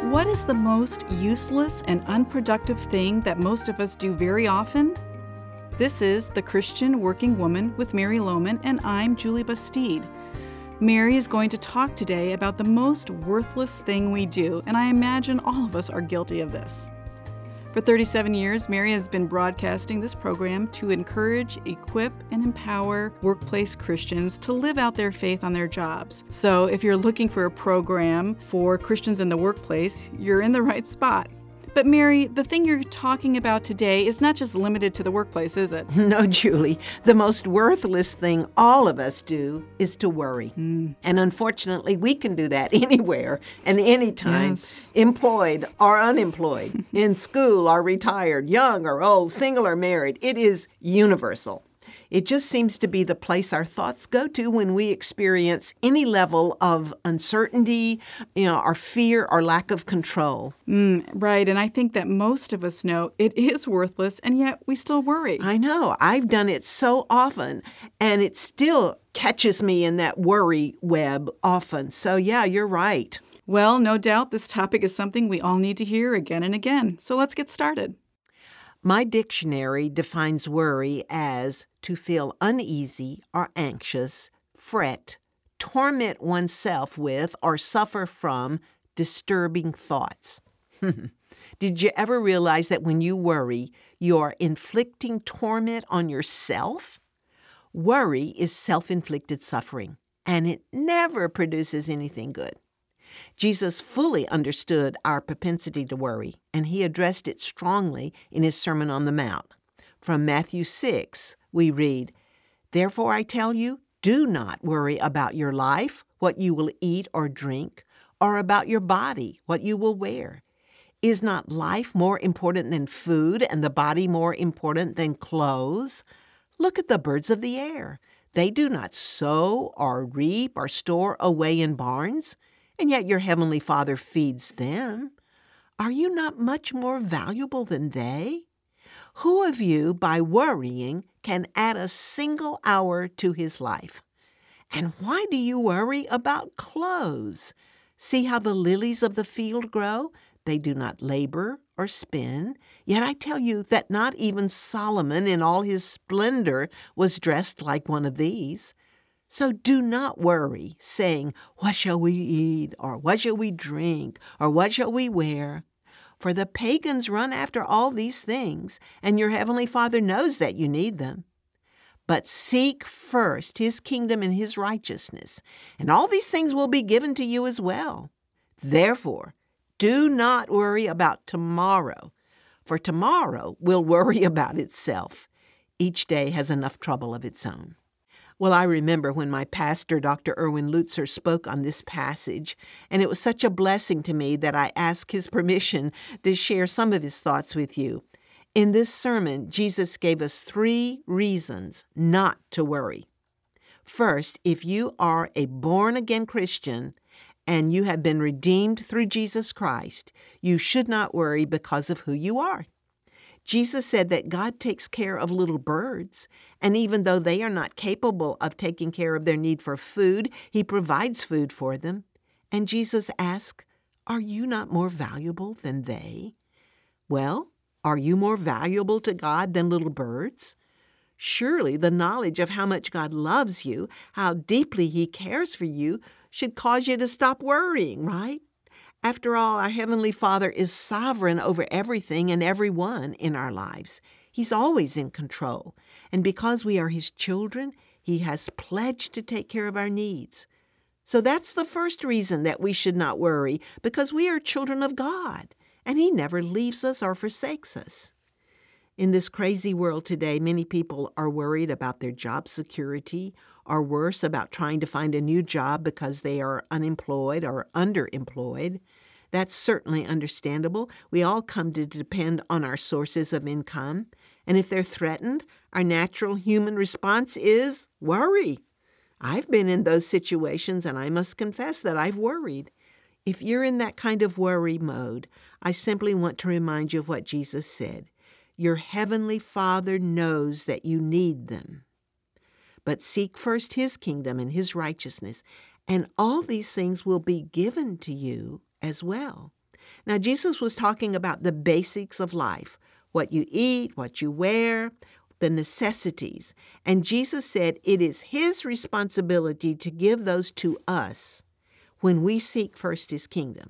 What is the most useless and unproductive thing that most of us do very often? This is The Christian Working Woman with Mary Lohman, and I'm Julie Bastide. Mary is going to talk today about the most worthless thing we do, and I imagine all of us are guilty of this. For 37 years, Mary has been broadcasting this program to encourage, equip, and empower workplace Christians to live out their faith on their jobs. So if you're looking for a program for Christians in the workplace, you're in the right spot. But Mary, the thing you're talking about today is not just limited to the workplace, is it? No, Julie. The most worthless thing all of us do is to worry. And unfortunately, we can do that anywhere and anytime, Yes. employed or unemployed, in school or retired, young or old, single or married. It is universal. It just seems to be the place our thoughts go to when we experience any level of uncertainty, or fear or lack of control. Right, and I think that most of us know it is worthless, and yet we still worry. I know. I've done it so often, and it still catches me in that worry web often. So, yeah, you're right. Well, no doubt this topic is something we all need to hear again and again. So let's get started. My dictionary defines worry as to feel uneasy or anxious, fret, torment oneself with, or suffer from disturbing thoughts. Did you ever realize that when you worry, you're inflicting torment on yourself? Worry is self-inflicted suffering, and it never produces anything good. Jesus fully understood our propensity to worry, and he addressed it strongly in his Sermon on the Mount. From Matthew 6, we read, "Therefore I tell you, do not worry about your life, what you will eat or drink, or about your body, what you will wear. Is not life more important than food, and the body more important than clothes? Look at the birds of the air. They do not sow or reap or store away in barns, and yet your heavenly Father feeds them. Are you not much more valuable than they? Who of you, by worrying, can add a single hour to his life? And why do you worry about clothes? See how the lilies of the field grow? They do not labor or spin. Yet I tell you that not even Solomon in all his splendor was dressed like one of these. So do not worry, saying, 'What shall we eat?' or 'What shall we drink?' or 'What shall we wear?' For the pagans run after all these things, and your heavenly Father knows that you need them. But seek first his kingdom and his righteousness, and all these things will be given to you as well. Therefore, do not worry about tomorrow, for tomorrow will worry about itself. Each day has enough trouble of its own." Well, I remember when my pastor, Dr. Erwin Lutzer, spoke on this passage, and it was such a blessing to me that I asked his permission to share some of his thoughts with you. In this sermon, Jesus gave us 3 reasons not to worry. First, if you are a born-again Christian and you have been redeemed through Jesus Christ, you should not worry because of who you are. Jesus said that God takes care of little birds, and even though they are not capable of taking care of their need for food, he provides food for them. And Jesus asked, "Are you not more valuable than they?" Well, are you more valuable to God than little birds? Surely the knowledge of how much God loves you, how deeply he cares for you, should cause you to stop worrying, right? After all, our Heavenly Father is sovereign over everything and everyone in our lives. He's always in control. And because we are his children, he has pledged to take care of our needs. So that's the first reason that we should not worry, because we are children of God, and he never leaves us or forsakes us. In this crazy world today, many people are worried about their job security, or worse, about trying to find a new job because they are unemployed or underemployed. That's certainly understandable. We all come to depend on our sources of income. And if they're threatened, our natural human response is worry. I've been in those situations, and I must confess that I've worried. If you're in that kind of worry mode, I simply want to remind you of what Jesus said. Your heavenly Father knows that you need them. But seek first his kingdom and his righteousness, and all these things will be given to you as well. Now, Jesus was talking about the basics of life, what you eat, what you wear, the necessities. And Jesus said it is his responsibility to give those to us when we seek first his kingdom.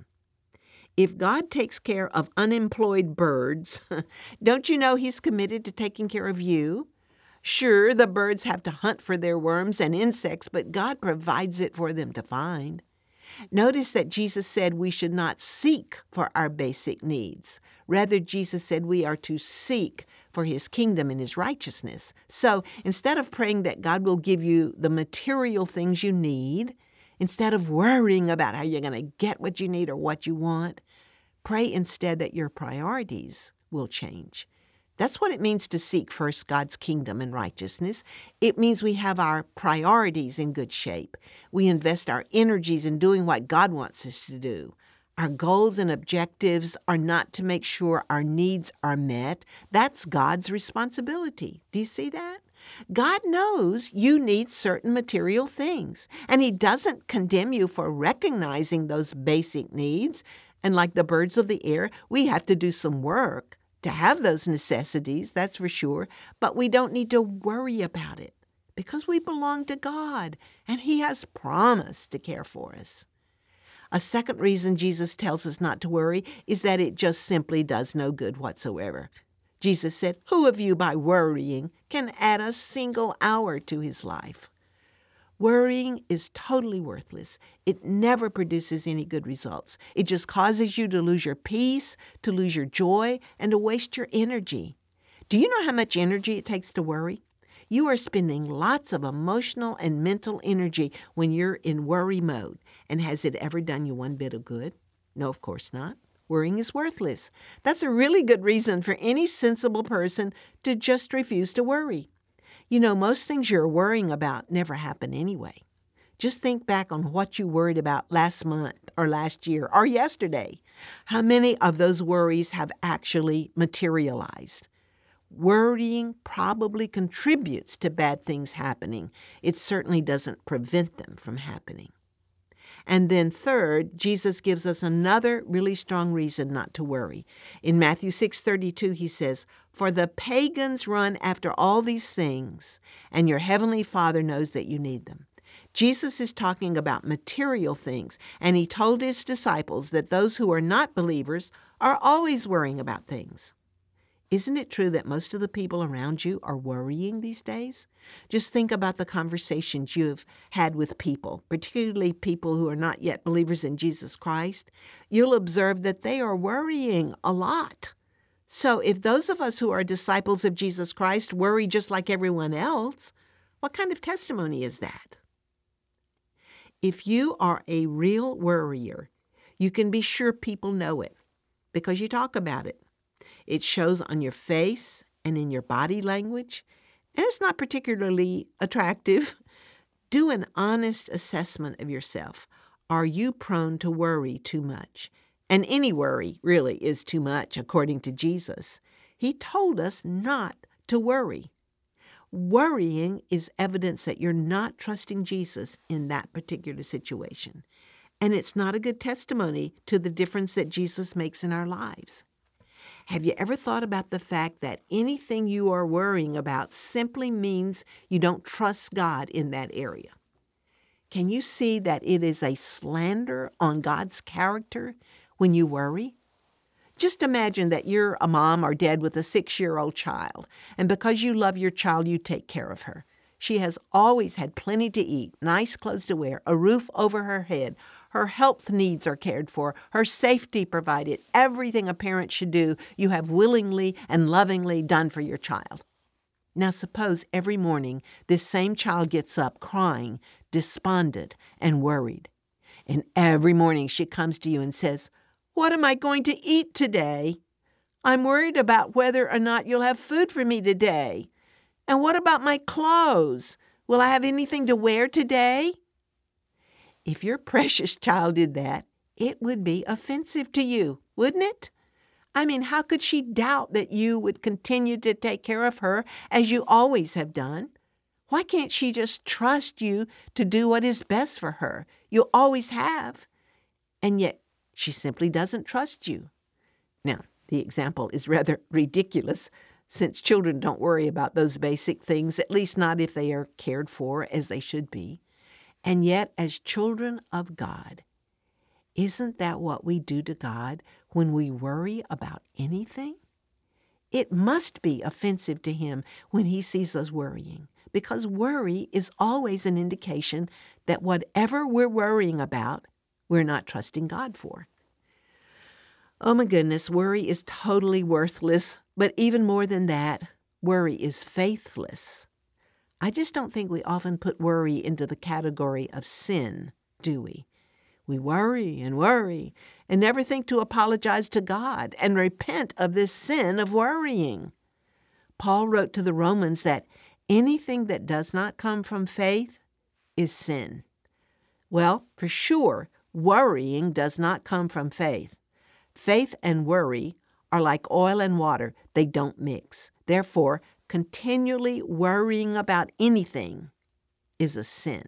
If God takes care of unemployed birds, don't you know he's committed to taking care of you? Sure, the birds have to hunt for their worms and insects, but God provides it for them to find. Notice that Jesus said we should not seek for our basic needs. Rather, Jesus said we are to seek for his kingdom and his righteousness. So instead of praying that God will give you the material things you need, instead of worrying about how you're going to get what you need or what you want, pray instead that your priorities will change. That's what it means to seek first God's kingdom and righteousness. It means we have our priorities in good shape. We invest our energies in doing what God wants us to do. Our goals and objectives are not to make sure our needs are met. That's God's responsibility. Do you see that? God knows you need certain material things, and he doesn't condemn you for recognizing those basic needs. And like the birds of the air, we have to do some work to have those necessities, that's for sure, but we don't need to worry about it because we belong to God and he has promised to care for us. A second reason Jesus tells us not to worry is that it just simply does no good whatsoever. Jesus said, "Who of you by worrying can add a single hour to his life?" Worrying is totally worthless. It never produces any good results. It just causes you to lose your peace, to lose your joy, and to waste your energy. Do you know how much energy it takes to worry? You are spending lots of emotional and mental energy when you're in worry mode. And has it ever done you one bit of good? No, of course not. Worrying is worthless. That's a really good reason for any sensible person to just refuse to worry. You know, most things you're worrying about never happen anyway. Just think back on what you worried about last month or last year or yesterday. How many of those worries have actually materialized? Worrying probably contributes to bad things happening. It certainly doesn't prevent them from happening. And then third, Jesus gives us another really strong reason not to worry. In Matthew 6:32, he says, "For the pagans run after all these things, and your heavenly Father knows that you need them." Jesus is talking about material things, and he told his disciples that those who are not believers are always worrying about things. Isn't it true that most of the people around you are worrying these days? Just think about the conversations you've had with people, particularly people who are not yet believers in Jesus Christ. You'll observe that they are worrying a lot. So if those of us who are disciples of Jesus Christ worry just like everyone else, what kind of testimony is that? If you are a real worrier, you can be sure people know it because you talk about it. It shows on your face and in your body language, and it's not particularly attractive. Do an honest assessment of yourself. Are you prone to worry too much? And any worry really is too much, according to Jesus. He told us not to worry. Worrying is evidence that you're not trusting Jesus in that particular situation. And it's not a good testimony to the difference that Jesus makes in our lives. Have you ever thought about the fact that anything you are worrying about simply means you don't trust God in that area? Can you see that it is a slander on God's character when you worry? Just imagine that you're a mom or dad with a 6-year-old child, and because you love your child, you take care of her. She has always had plenty to eat, nice clothes to wear, a roof over her head. Her health needs are cared for, her safety provided. Everything a parent should do, you have willingly and lovingly done for your child. Now suppose every morning this same child gets up crying, despondent, and worried. And every morning she comes to you and says, "What am I going to eat today? I'm worried about whether or not you'll have food for me today. And what about my clothes? Will I have anything to wear today?" If your precious child did that, it would be offensive to you, wouldn't it? I mean, how could she doubt that you would continue to take care of her as you always have done? Why can't she just trust you to do what is best for her? You always have. And yet She simply doesn't trust you. Now, the example is rather ridiculous, since children don't worry about those basic things, at least not if they are cared for as they should be. And yet, as children of God, isn't that what we do to God when we worry about anything? It must be offensive to Him when He sees us worrying, because worry is always an indication that whatever we're worrying about, we're not trusting God for. Oh my goodness, worry is totally worthless, but even more than that, worry is faithless. I just don't think we often put worry into the category of sin, do we? We worry and never think to apologize to God and repent of this sin of worrying. Paul wrote to the Romans that anything that does not come from faith is sin. Well, for sure, worrying does not come from faith. Faith and worry are like oil and water. They don't mix. Therefore, continually worrying about anything is a sin.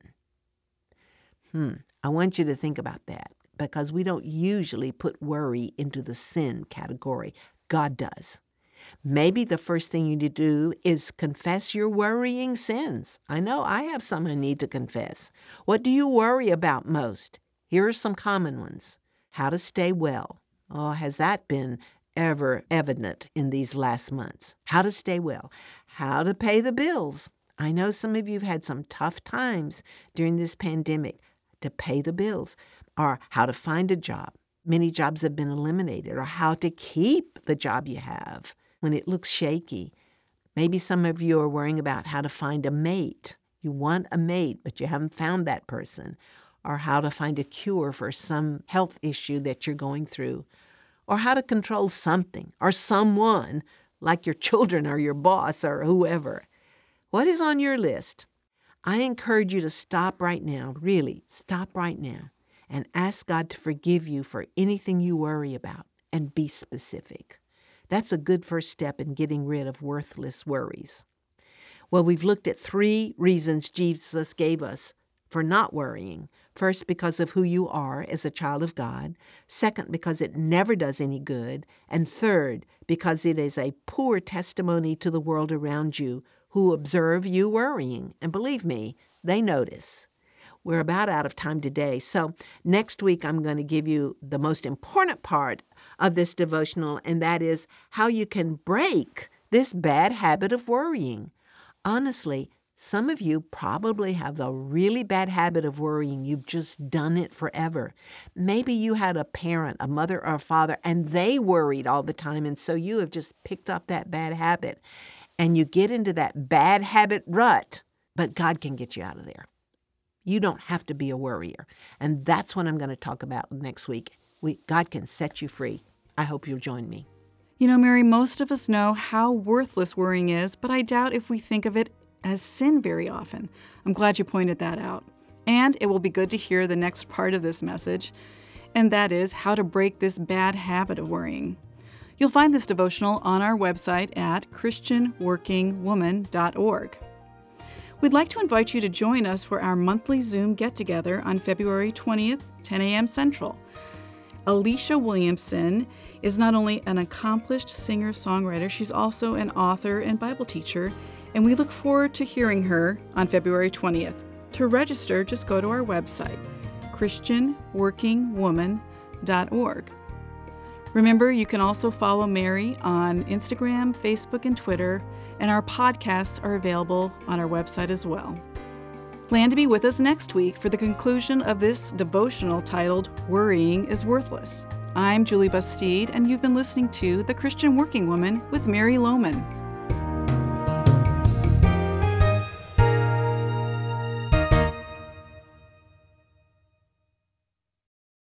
I want you to think about that, because we don't usually put worry into the sin category. God does. Maybe the first thing you need to do is confess your worrying sins. I know I have some I need to confess. What do you worry about most? Here are some common ones. How to stay well. Oh, has that been ever evident in these last months? How to stay well. How to pay the bills. I know some of you have had some tough times during this pandemic to pay the bills, or how to find a job. Many jobs have been eliminated, or how to keep the job you have when it looks shaky. Maybe some of you are worrying about how to find a mate. You want a mate, but you haven't found that person, or how to find a cure for some health issue that you're going through, or how to control something or someone, like your children or your boss or whoever. What is on your list? I encourage you to stop right now, really stop right now, and ask God to forgive you for anything you worry about, and be specific. That's a good first step in getting rid of worthless worries. Well, we've looked at 3 reasons Jesus gave us for not worrying. First, because of who you are as a child of God. Second, because it never does any good. And third, because it is a poor testimony to the world around you who observe you worrying. And believe me, they notice. We're about out of time today, so next week I'm going to give you the most important part of this devotional, and that is how you can break this bad habit of worrying. Honestly, some of you probably have the really bad habit of worrying. You've just done it forever. Maybe you had a parent, a mother or a father, and they worried all the time, and so you have just picked up that bad habit. And you get into that bad habit rut, but God can get you out of there. You don't have to be a worrier. And that's what I'm going to talk about next week. God can set you free. I hope you'll join me. You know, Mary, most of us know how worthless worrying is, but I doubt if we think of it as sin very often. I'm glad you pointed that out. And it will be good to hear the next part of this message, and that is how to break this bad habit of worrying. You'll find this devotional on our website at christianworkingwoman.org. We'd like to invite you to join us for our monthly Zoom get-together on February 20th, 10 a.m. Central. Alicia Williamson is not only an accomplished singer-songwriter, she's also an author and Bible teacher, and we look forward to hearing her on February 20th. To register, just go to our website, christianworkingwoman.org. Remember, you can also follow Mary on Instagram, Facebook, and Twitter, and our podcasts are available on our website as well. Plan to be with us next week for the conclusion of this devotional titled, Worrying is Worthless. I'm Julie Bastide, and you've been listening to The Christian Working Woman with Mary Lohman.